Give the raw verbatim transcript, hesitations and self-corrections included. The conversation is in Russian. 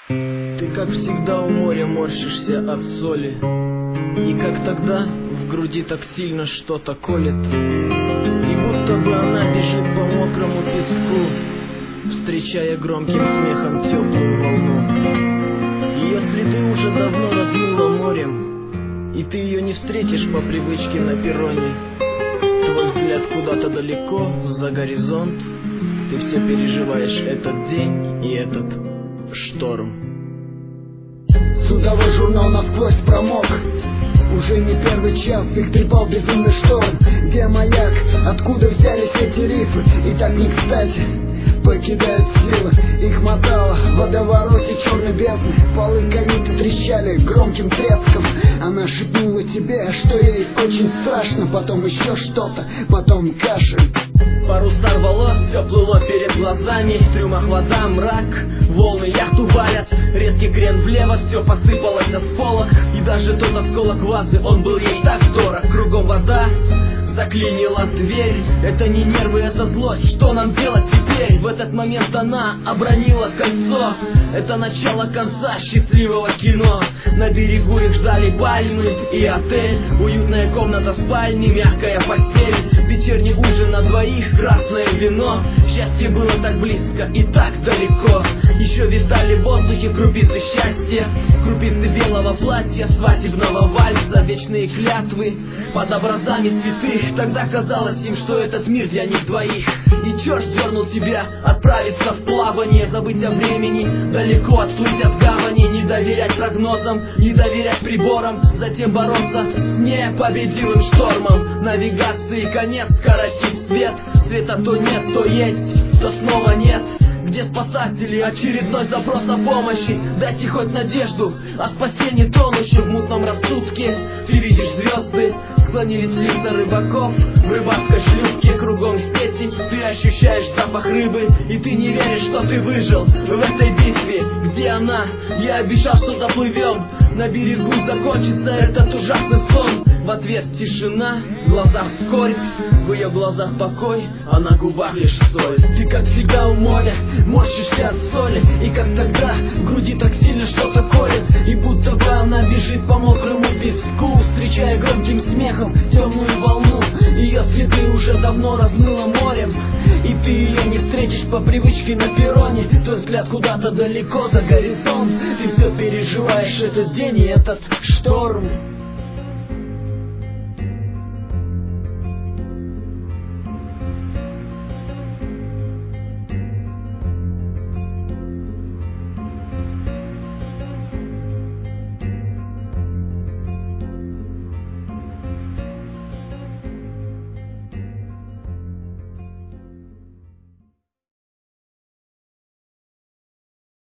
Ты, как всегда, у моря морщишься от соли, и как тогда в груди так сильно что-то колет, и будто бы она бежит по мокрому песку, встречая громким смехом теплую волну. И если ты уже давно размыла морем, и ты ее не встретишь по привычке на перроне, твой взгляд куда-то далеко, за горизонт, ты все переживаешь этот день и этот шторм. Судовой журнал насквозь промок. Уже не первый час их трепал безумный шторм. Где маяк? Откуда взялись эти рифы? И так не кстати покидают силы. Их мотало в водовороте черной бездны. Полы каюты трещали громким треском. Она шепнула тебе, что ей очень страшно. Потом еще что-то, потом кашель. Паруса рвало, все плыло перед глазами. В трюмах вода, мрак, волны яхту валят. Резкий крен влево, все посыпалось с полок. И даже тот осколок вазы, он был ей так дорог. Кругом вода, заклинила дверь. Это не нервы, это злость. Что нам делать теперь? В этот момент она обронила кольцо. Это начало конца счастливого кино. На берегу их ждали пальмы и отель. Уютная комната спальни, мягкая постель. Вечерний ужин на двоих, красное вино. Счастье было так близко и так далеко. Еще витали в воздухе крупицы счастья, крупицы белого платья, свадебного вальса, вечные клятвы под образами святых. Тогда казалось им, что этот мир для них двоих. И черт дернул тебя отправиться в плавание, забыть о времени, далеко отплыть от гавани, не доверять прогнозам, не доверять приборам, затем бороться с непобедимым штормом. Навигации конец, скоротить свет, света то нет, то есть, то снова нет. Где спасатели? Очередной запрос о помощи. Дайте хоть надежду о спасении тонущих в мутном рассудке. Ты видишь звезды, склонились лица рыбаков в рыбацкой шлюпке, кругом сети. Ты ощущаешь запах рыбы, и ты не веришь, что ты выжил в этой битве. Где она? Я обещал, что доплывем. На берегу закончится этот ужасный сон. В ответ тишина, в глазах скорбь, в ее глазах покой, а на губах лишь соль. Ты, как всегда, у моря морщишься от соли, и как тогда в груди так сильно что-то колет, и будто бы она бежит по мокрому песку, встречая громким смехом темную волну. Ее следы уже давно размыло морем, и ты ее не встретишь по привычке на перроне. Твой взгляд куда-то далеко, за горизонт. Ты все переживаешь этот день и этот шторм.